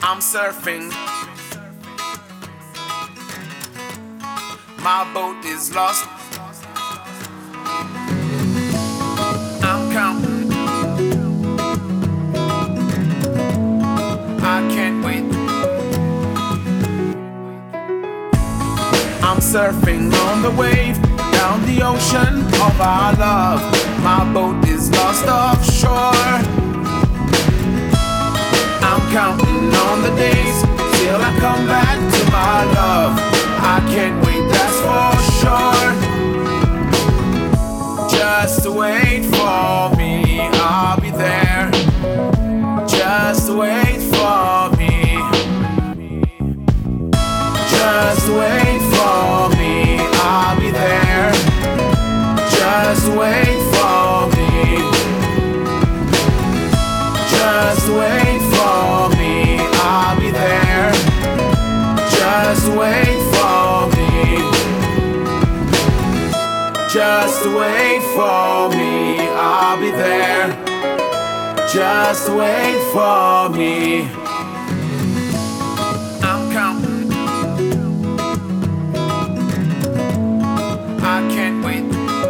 I'm surfing. My boat is lost. I'm counting. I can't wait. I'm surfing on the wave down the ocean of our love. My boat is lost offshore. I'm counting on the days till I come back to my love. I can't wait, that's for sure. Just wait for me, I'll be there. Just wait for me. Just wait for me, I'll be there. Just wait for me. Just wait for me, I'll be there. Just wait for me. Just wait for me, I'll be there. Just wait for me. I'm counting. I can't wait.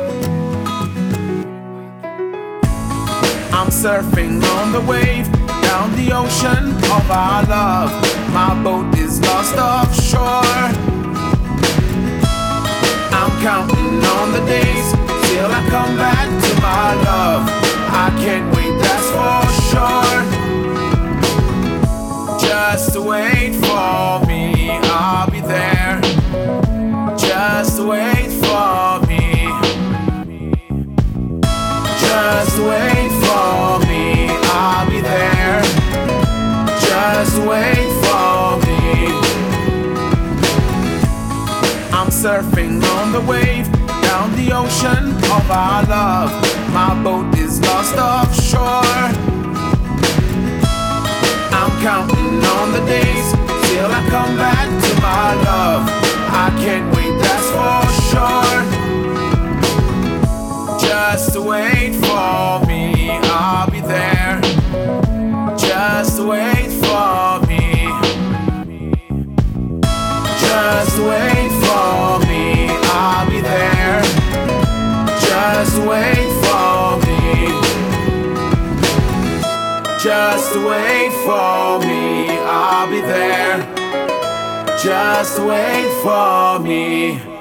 I'm surfing on the wave down the ocean of our love. My boat is lost offshore. I'm counting on the days till I come back to my love. I can't wait, that's for sure. Just wait for me, I'll be there. Just wait for me. Just wait for me, I'll be there. Just wait for me. I'm surfing on the wave down the ocean of our love. My boat is lost offshore. I'm counting on the days till I come back to my love. I can't wait, that's for sure. Just wait for me, I'll be there. Just wait for me. Just wait for me, I'll be there. Just wait for me. Just wait for me, I'll be there. Just wait for me.